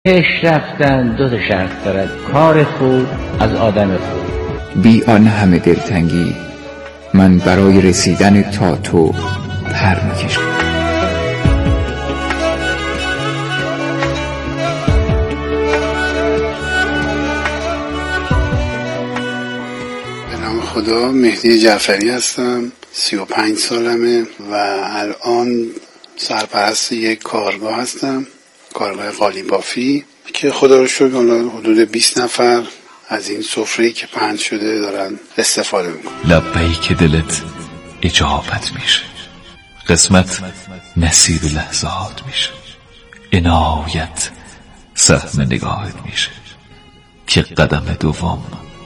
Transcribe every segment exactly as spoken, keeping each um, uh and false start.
پیش رفتن دو تا شرط دارد: کار خوب از آدم خوب. بی آن همه دلتنگی من برای رسیدن تا تو پر میکشم. به نام خدا، مهدی جعفری هستم. سی و پنج سالمه و الان سرپرست یک کارگاه هستم، کارگاه قالی بافی، که خدا رو شکر حدود بیست نفر از این سفره‌ای که پهن شده دارن استفاده میکنن. لبیک دلت اجابت میشه، قسمت نصیب لحظات میشه، عنایت سهم نگاهت میشه که قدم دوم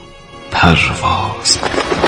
پرواز.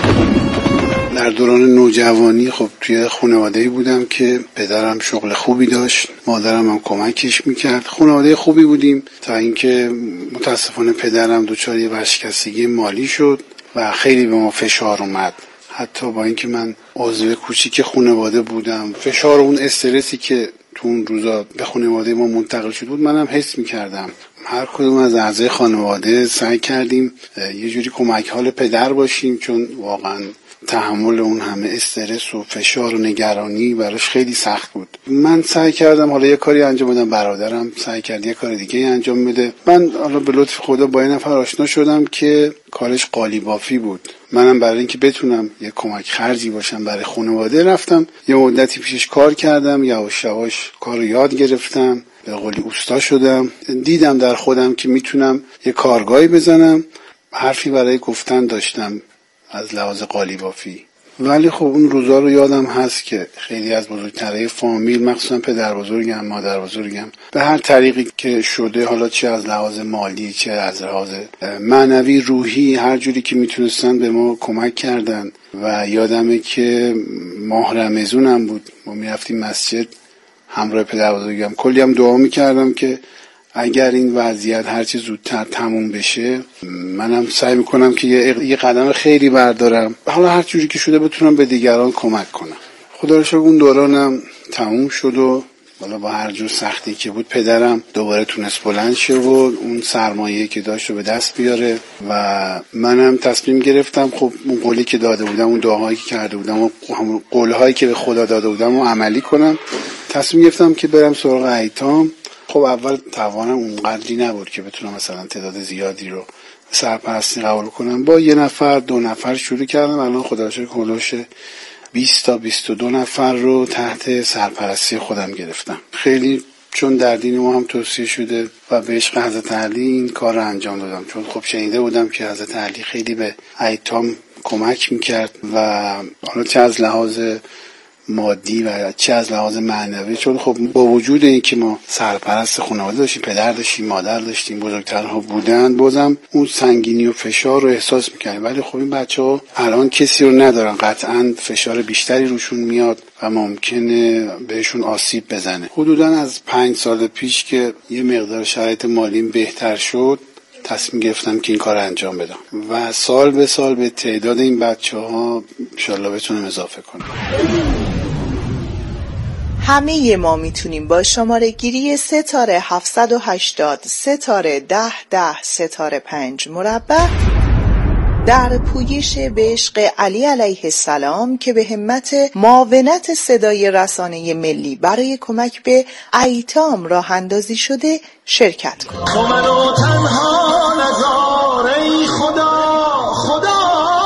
در دوران نوجوانی خب توی خانواده‌ای بودم که پدرم شغل خوبی داشت، مادرم هم کمکش میکرد. خانواده خوبی بودیم تا اینکه متاسفانه پدرم دچار یه ورشکستگی مالی شد و خیلی به ما فشار اومد. حتی با اینکه من عضو کوچیک خانواده بودم، فشار اون استرسی که تو اون روزا به خانواده ما منتقل شده بود منم حس میکردم. هر کدوم از اعضای خانواده سعی کردیم یه جوری کمک حال پدر باشیم، چون واقعا تحمل اون همه استرس و فشار و نگرانی براش خیلی سخت بود. من سعی کردم حالا یه کاری انجام بدم، برادرم سعی کرد یه کار دیگه انجام بده. من حالا به لطف خدا با این نفر آشنا شدم که کارش قالی بافی بود. منم برای اینکه بتونم یه کمک خرجی باشم برای خانواده رفتم یه مدتی پیشش کار کردم، یواش یواش کارو یاد گرفتم، به قولی اوستا شدم. دیدم در خودم که میتونم یه کارگاهی بزنم، حرفی برای گفتن داشتم از لحاظ قالی بافی. ولی خب اون روزا رو یادم هست که خیلی از بزرگترهای فامیل، مخصوصا پدر بزرگم، مادر بزرگم، به هر طریقی که شده، حالا چه از لحاظ مالی چه از لحاظ معنوی روحی، هر جوری که میتونستن به ما کمک کردن. و یادمه که ماه رمضان هم بود، ما میرفتیم مسجد همراه پدر بزرگم، کلی هم دعا میکردم که اگر این وضعیت هرچی زودتر تموم بشه، منم سعی میکنم که یه, یه قدم خیلی بردارم، حالا هر جوری که شده بتونم به دیگران کمک کنم. خدا رو شکر اون دورانم تموم شد و حالا با هر جور سختی که بود پدرم دوباره تونست بلند شه و اون سرمایه‌ای که داشت رو به دست بیاره و منم تصمیم گرفتم خب اون قولی که داده بودم، اون دعاهایی که کرده بودم و همون قولهایی که به خدا داده بودم رو عملی کنم. تصمیم گرفتم که برم سراغ ایتام. خب اول توانم اونقدری نبود که بتونم مثلا تعداد زیادی رو سرپرستی قبول کنم. با یه نفر دو نفر شروع کردم، الان خدا رو شکر هولوش بیست تا بیست و دو نفر رو تحت سرپرستی خودم گرفتم. خیلی چون در دین ما هم توصیه شده و به عشق حضرت علی این کار رو انجام دادم، چون خب شنیده بودم که حضرت علی خیلی به ایتام کمک میکرد و حالا چه از لحاظ مادی و چه از لحاظ معنوی، چون خب با وجود این که ما سرپرست خانواده داشتیم، پدر داشتیم، مادر داشتیم، بزرگترها بودن، بازم اون سنگینی و فشار رو احساس میکنیم. ولی خب این بچه ها الان کسی رو ندارن، قطعا فشار بیشتری روشون میاد و ممکنه بهشون آسیب بزنه. حدودا از پنج سال پیش که یه مقدار شرایط مالیم بهتر شد، تصمیم گرفتم که این کار انجام بدم و سال به سال به تعداد این بچه ها انشالله بتونم اضافه کنم. همه ما میتونیم با شماره گیری ستاره هفتصد و هشتاد ستاره ده ده ستاره پنج مربع در پویش به عشق علی علیه السلام که به همت معاونت صدای رسانه ملی برای کمک به ایتام راه اندازی شده شرکت کنید. تو منو تنها نذار ای خدا خدا.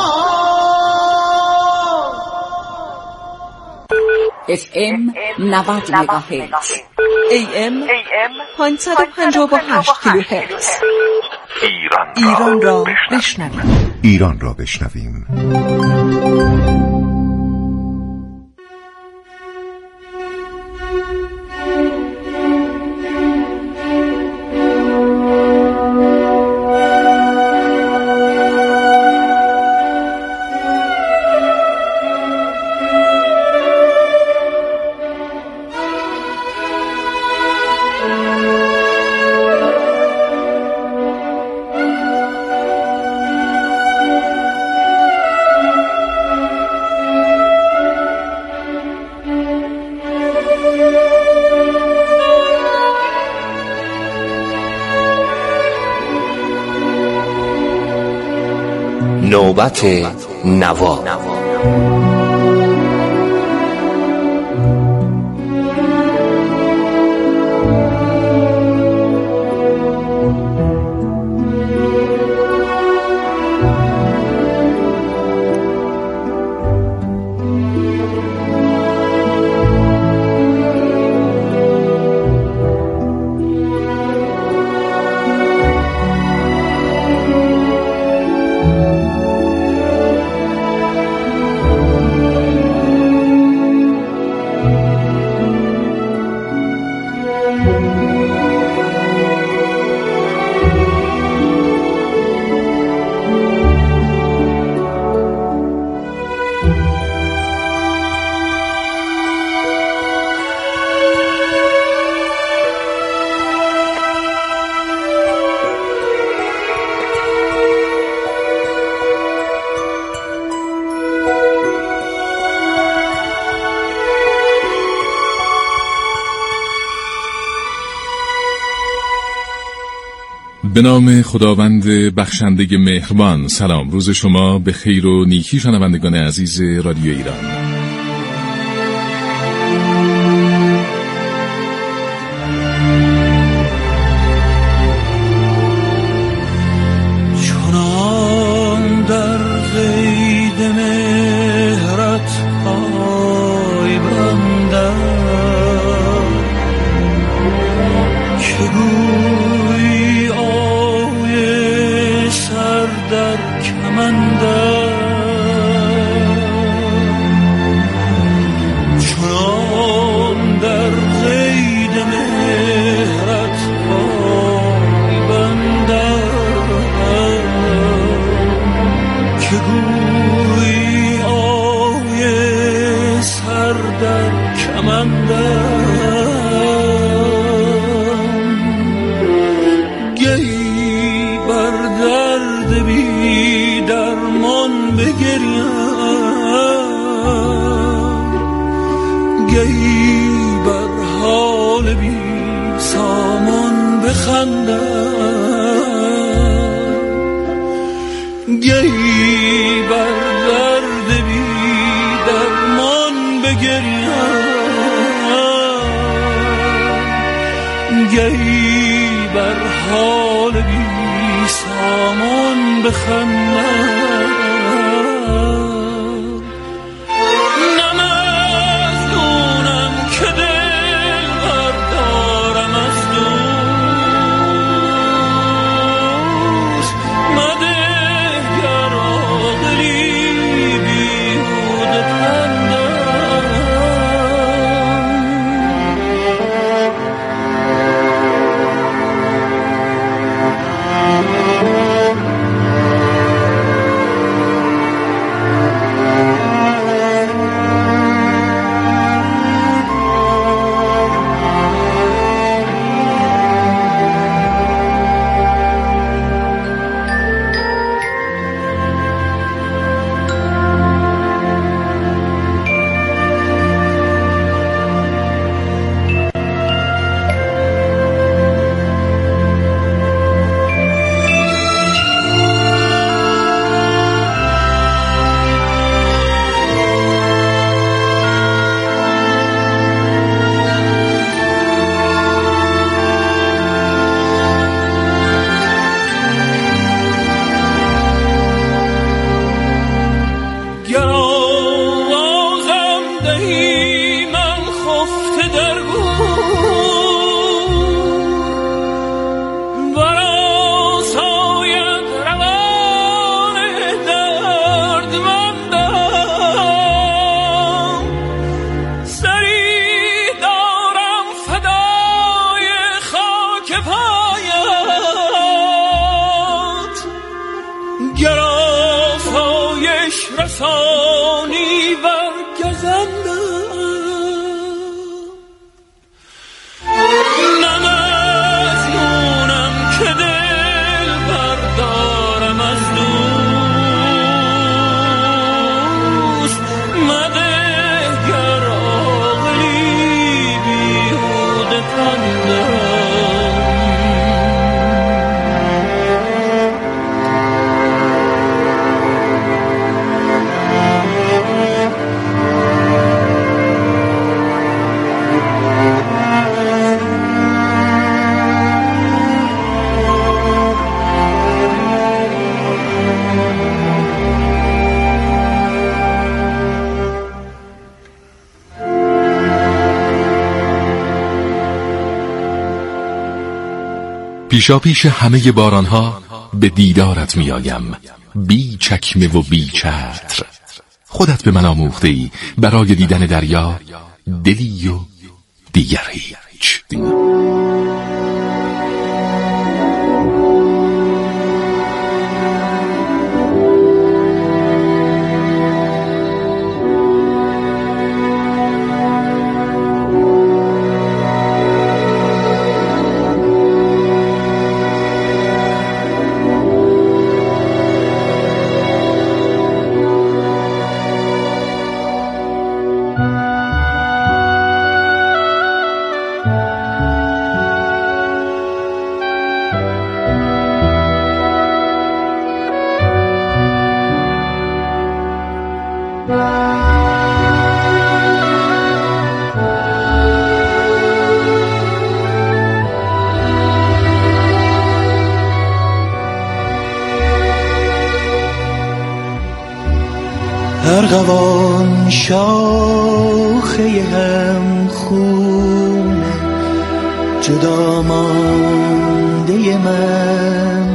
اف ام نود مگاهرتز، ای ام پانصد و پنجاه و هشت کیلوهرتز. ایران را بشنویم. ایران را بشنویم. نوبت نوا. به نام خداوند بخشنده مهربان. سلام، روز شما به خیر و نیکی شنوندگان عزیز رادیو ایران. چنان در قید مهرت پای بندم که گویی آوی سر در کمندم، چنان در قید مهرت پای بندم که گویی آوی سر در کمندم. گهی بر درد بی درمان بگریم، گهی بر حال بی سامان بخندم، گهی بر درد بی درمان بگریم، گهی بر حال بی سامان بخندم. نه مظنونم که دل بردارم از دوست، مده گر عاقلی بیهوده پندم. پیشا پیش همه بارانها به دیدارت میآیم، بی چکمه و بی چتر. خودت به من آموخته ای برای دیدن دریا دلی و دیگر هیچ. ارغوان شاخه هم خون جدا مانده من،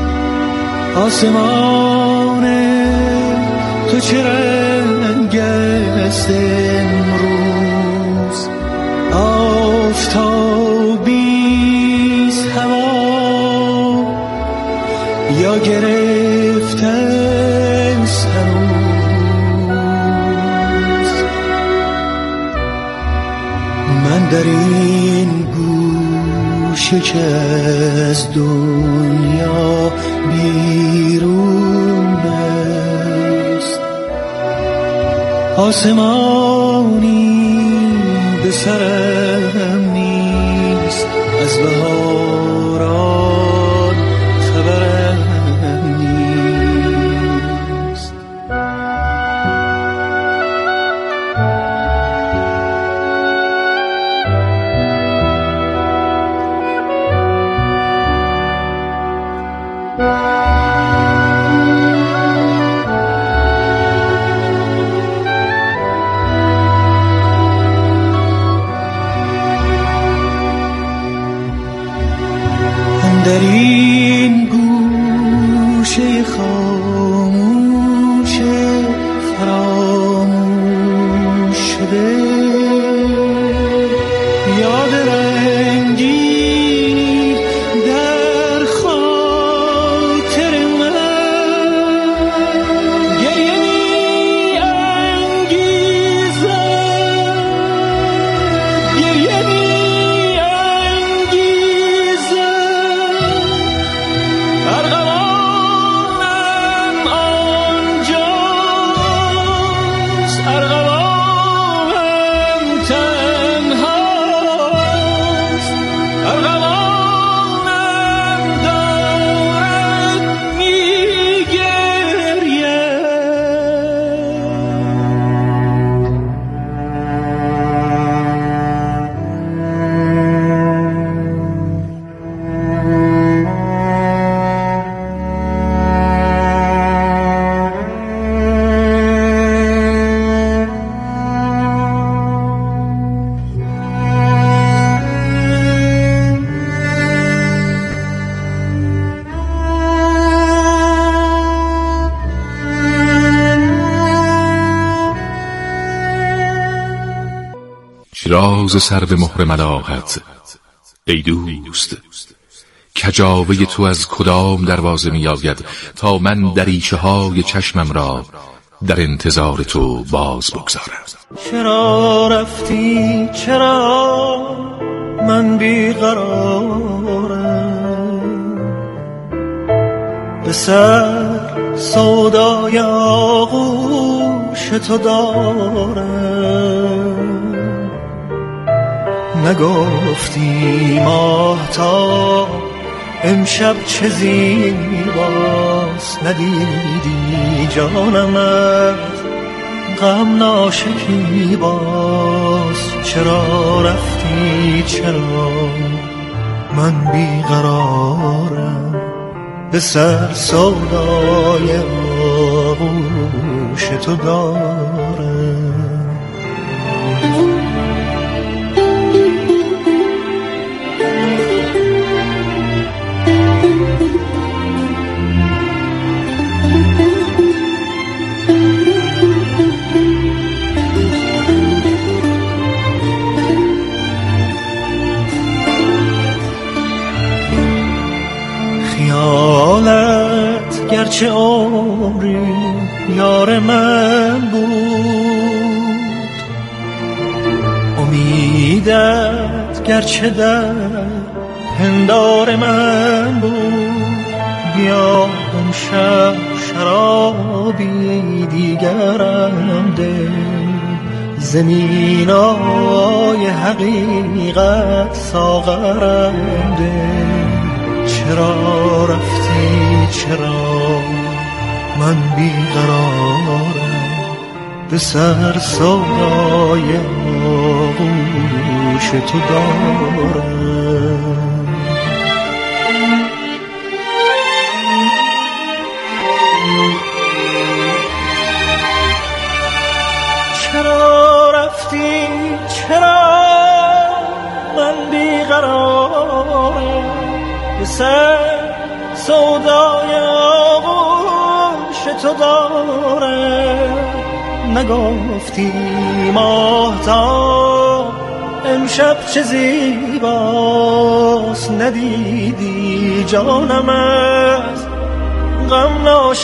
آسمان تو چه رنگ است امروز؟ آفتابیست هوا یا گرفته است هنوز؟ من در این گوشه که از دنیا بیرون است، آسمانی به سرم نیست، از بهاران خبرم نیست. در این گوشه خاموش فراموش شده، یاد رنگی در خاطر من گریه می انگیزد، گریه می راز سر به مهر ملاحت ای دوست، کجاوه تو از کدام دروازه می آید تا من دریچه های چشمم را در انتظار تو باز بگذارم؟ چرا رفتی؟ چرا من بیقرارم؟ به سر سودای آغوش تو دارم. نگفتی ماهتاب امشب چه زیباست، ندیدی جانمت غم ناشکیباست. چرا رفتی؟ چرا من بیقرارم؟ به سر سودای آغوش تو دارم. خیالت گرچه عمری یار من بود، امیدت گرچه در پندار من بود. بیا امشب شرابی دیگرم ده، زمینای حقیقت ساغرم ده. چرا رفتی چرا من بیقرارم، به سر سودای آغوش تو دارم. چرا رفتی چرا من بیقرارم، به سر سودای آغوش تو دارم. نگفتی ماهتاب امشب چه زیباست، ندیدی جانم از غم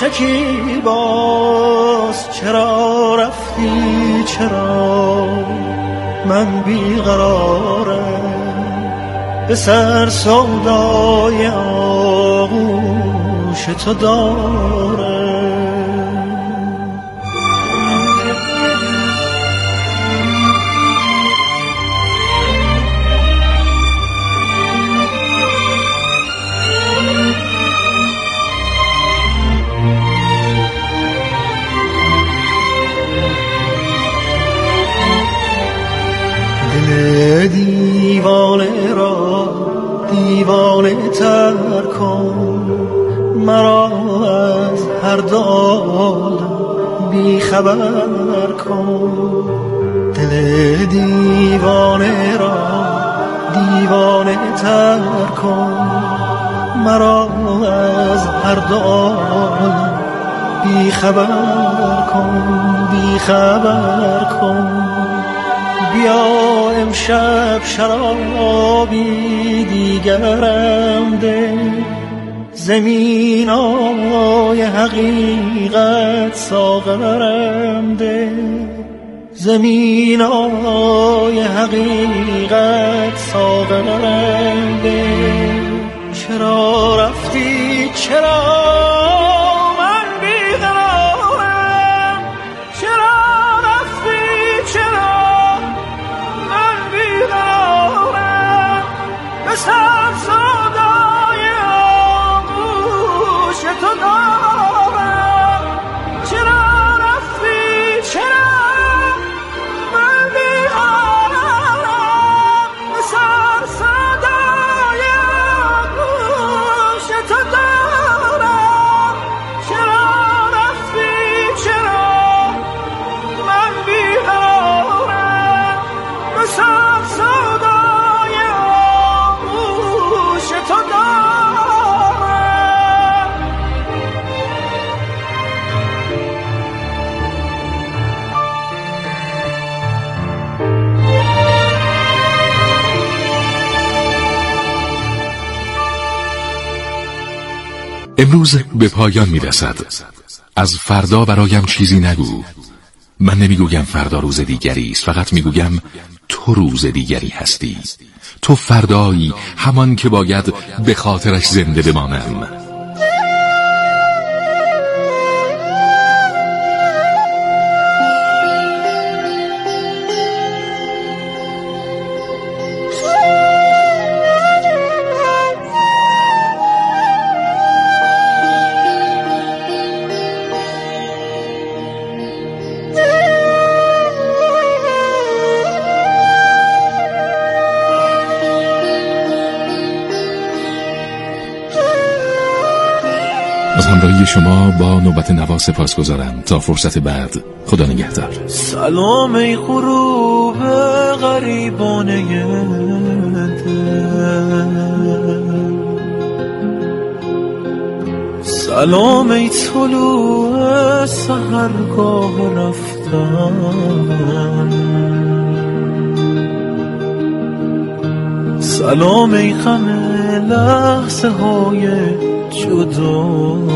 ناشکیباست. چرا رفتی چرا من بیقرارم، به سر سودای آغوش تو دارم. دیوانه را دیوانه تر کن، مرا از هر دو عالم بی خبر کن. دل دیوانه را دیوانه تر کن، مرا از هر دو عالم بی خبر کن، بی خبر کن. بیا امشب شرابی دیگرم ده، زمینای حقیقت ساغرم ده، زمینای حقیقت ساغرم ده. چرا رفتی چرا سر سودای آغوش تو دارم. چرا رفتی چرا من بیقرارم، به سر سودای آغوش تو دارم. چرا رفتی چرا من بیقرارم، به سر سودای تو دارم. امروز به پایان می رسد. از فردا برایم چیزی نگو. من نمیگویم فردا روز دیگری است، فقط میگویم تو روز دیگری هستی. تو فردایی، همان که باید به خاطرش زنده بمانم. از همراهی شما با نوبت نوا سپاسگزارم. تا فرصت بعد، خدا نگهدار. سلام ای غروب غریبانه دل، سلام ای طلوع سحرگاه رفتن، سلام ای غم لحظه های جدایی،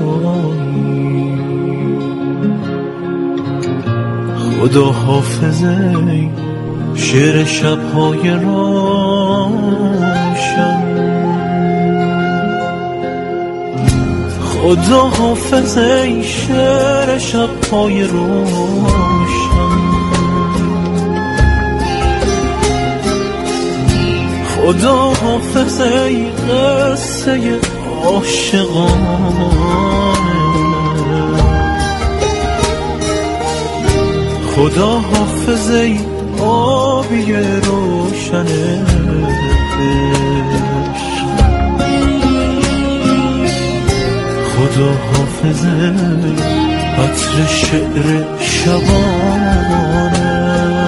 خدا حافظه شعر شب‌های روشن، خدا حافظه شعر شب‌های روشن، خدا حافظه قصه عاشقانه، خدا حافظه آبی روشن عشق، خدا حافظه عطر شعر شبانه.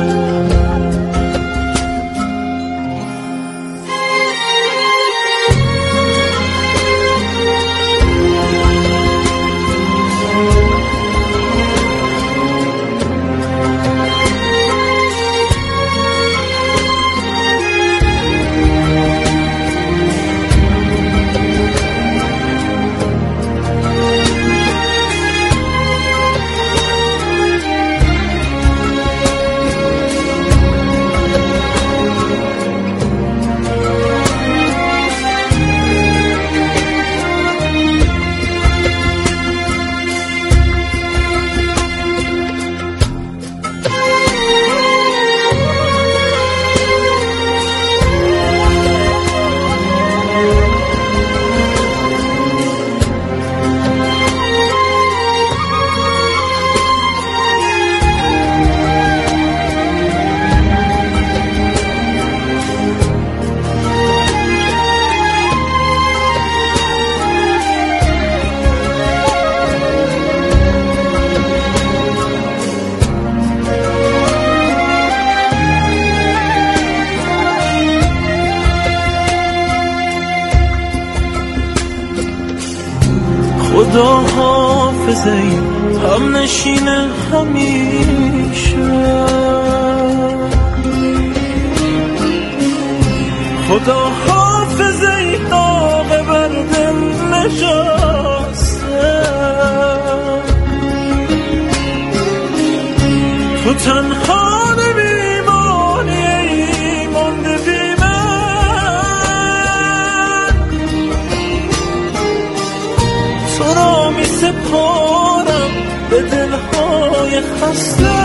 خدا حافظه هم نشین همیشه، خدا حافظه داغ بر دل نشسته، تو تنها نمیمانی مانده بی من، تو را می سپارم به دلهای خسته،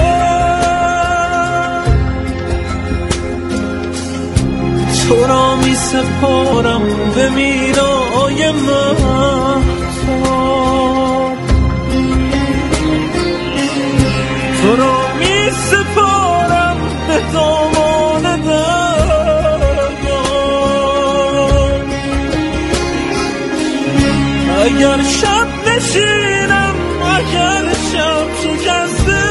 تو را می سپارم به میرای مهتاب، تو را می سپارم به دامان دریا، اگر شب نشینم اگر شب شکسته،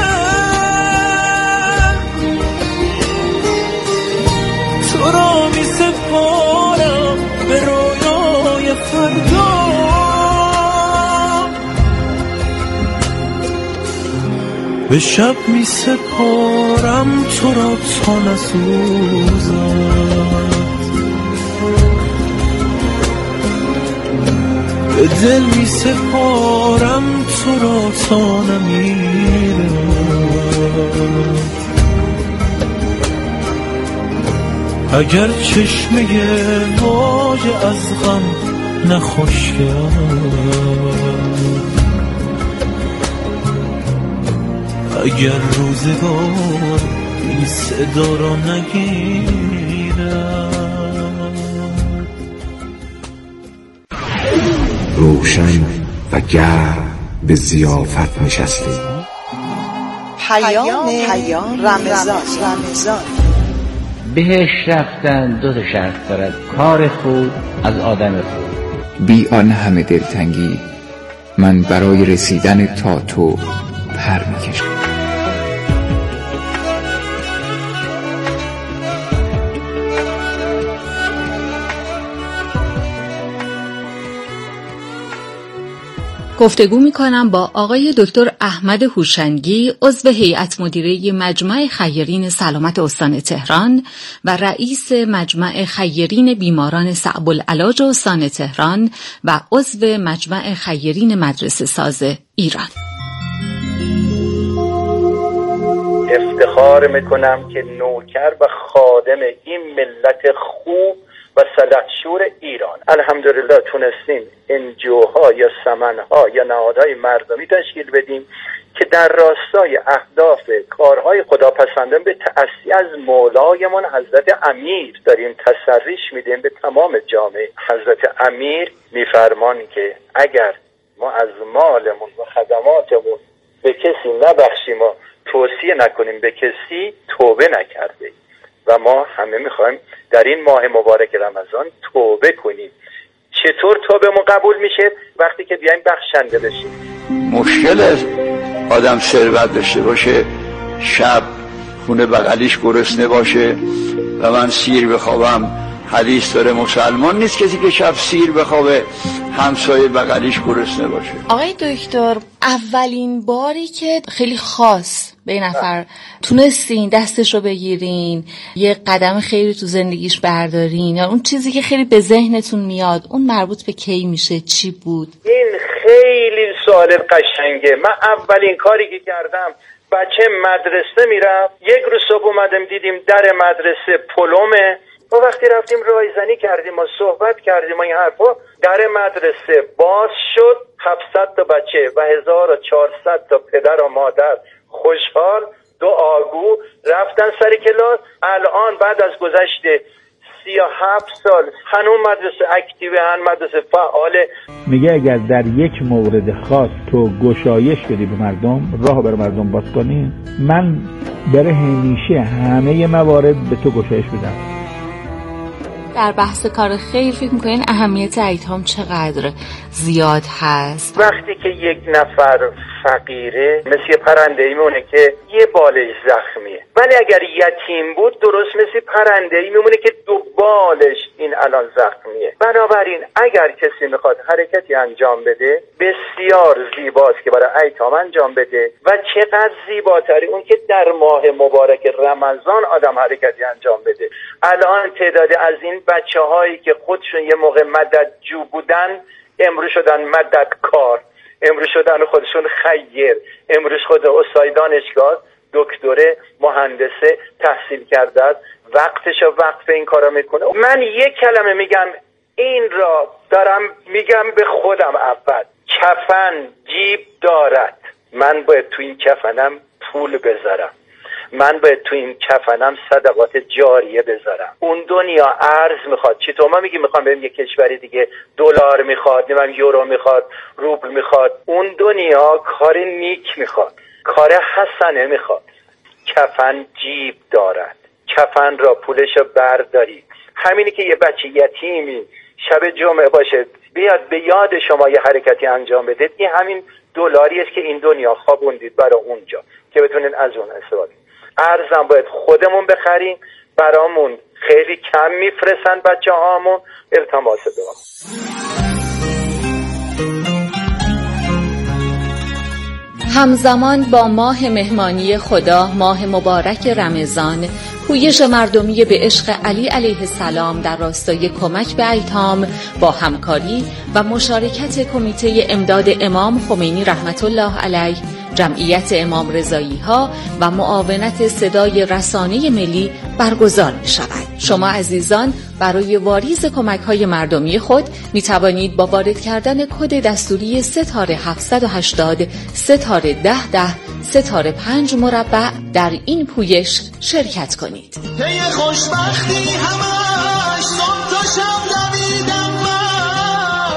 تو را می سپارم به رویای فردا، به شب می سپارم تو را تا نسوزد، به دل می سپارم تو را تا نمیره، اگر چشمه واژه از غم نخوش کرد، اگر روزگار این صدا را نگیرد. روشن و گرم به ضیافت نشستیم. پیام پیام رمضان رمضان بهش رفتن دو تا شرط دارد: کار خوب از آدم خوب. بی آن همه دلتنگی من برای رسیدن تا تو پر میکشم. گفتگو می‌کنم با آقای دکتر احمد هوشنگی، عضو هیئت مدیره مجمع خیرین سلامت استان تهران و رئیس مجمع خیرین بیماران صعب العلاج استان تهران و عضو مجمع خیرین مدرسه ساز ایران. افتخار میکنم که نوکر و خادم این ملت خوب و سلحشور ایران الحمدلله تونستیم انجوها یا سمنها یا نهادهای مردمی تشکیل بدیم که در راستای اهداف کارهای خداپسندانه به تأسی از مولایمان حضرت امیر داریم تسریش میدیم به تمام جامعه. حضرت امیر میفرمان که اگر ما از مالمون و خدماتمون به کسی نبخشیم و توصیه نکنیم به کسی، توبه نکرده. و ما همه میخوایم در این ماه مبارک رمضان توبه کنیم. چطور توبهمون قبول میشه؟ وقتی که بیایم بخشنده بشیم. مشکل است آدم ثروت داشته باشه، شب خونه بغلیش گرسنه باشه و من سیر بخوابم. حدیث داره مسلمان نیست کسی که شب سیر بخوابه همسایه بغلیش گرسنه باشه. آقای دکتر، اولین باری که خیلی خاص به این نفر تونستین دستش رو بگیرین، یه قدم خیلی تو زندگیش بردارین، یا اون چیزی که خیلی به ذهنتون میاد، اون مربوط به کی میشه؟ چی بود؟ این خیلی سوال قشنگه. من اولین کاری که کردم بچه مدرسه میرم، یک روز صبح اومدم دیدیم در مدرسه پلومه و وقتی رفتیم رایزنی کردیم و صحبت کردیم و این حرفا، در مدرسه باز شد. هفتصد تا بچه و هزار و چهارصد تا پدر و مادر خوشحال دعاگو رفتن سر کلاس. الان بعد از گذشت سی و هفت سال هنوز مدرسه اکتیو، هن مدرسه فعاله. میگه اگر در یک مورد خاص تو گشایش بدی به مردم، راه بر مردم باز کنی، من برای همیشه همه موارد به تو گشایش بدم. در بحث کار خیر فکر میکنین اهمیت ایتام چقدر زیاد هست؟ وقتی که یک نفر فقیره مثل یه پرنده ای میمونه که یه بالش زخمیه، ولی اگر یتیم بود درست مثل پرنده ای میمونه که دو بالش این الان زخمیه. بنابراین اگر کسی میخواد حرکتی انجام بده، بسیار زیباست که برای ایتام انجام بده و چقدر زیباتری اون که در ماه مبارک رمضان آدم حرکتی انجام بده. الان تعداد از این بچه هایی که خودشون یه موقع مددجو بودن امروز شدن مددکار، امروز شدن خودشون خیر، امروز خود استاد دانشگاه، دکتره، مهندسه تحصیل کرده است، وقتشو وقف این کارا میکنه. من یک کلمه میگم، این را دارم میگم به خودم اول، کفن جیب دارد. من باید تو این کفنم پول بذارم، من باید تو این کفنم صدقات جاریه بذارم. اون دنیا ارز میخواد. چطور ما میگیم میخوام بریم یه کشوری دیگه دلار میخواد، نمیدونم یورو میخواد، روبل میخواد. اون دنیا کار نیک میخواد، کار حسنه میخواد. کفن جیب دارد، کفن را پولشو برداری. همینی که یه بچه یتیمی شب جمعه باشه بیاد به یاد شما یه حرکتی انجام بده، این همین دلاری است که این دنیا خوابوندید برای اونجا که بتونین از اون استفاده. ارزم باید خودمون بخریم، برامون خیلی کم میفرستن بچه هامون. التماس دعا. همزمان با ماه مهمانی خدا، ماه مبارک رمضان، پویش مردمی به عشق علی علیه السلام در راستای کمک به ایتام با همکاری و مشارکت کمیته امداد امام خمینی رحمت الله علیه، جمعیت امام رضایی ها و معاونت صدای رسانه ملی برگزار می شود. شما عزیزان برای واریز کمک های مردمی خود می توانید با وارد کردن کد دستوری ستاره هفتصد و هشتاد ستاره ده ده ستاره پنج مربع در این پویش شرکت کنید. خوشبختی همش صبح تا شب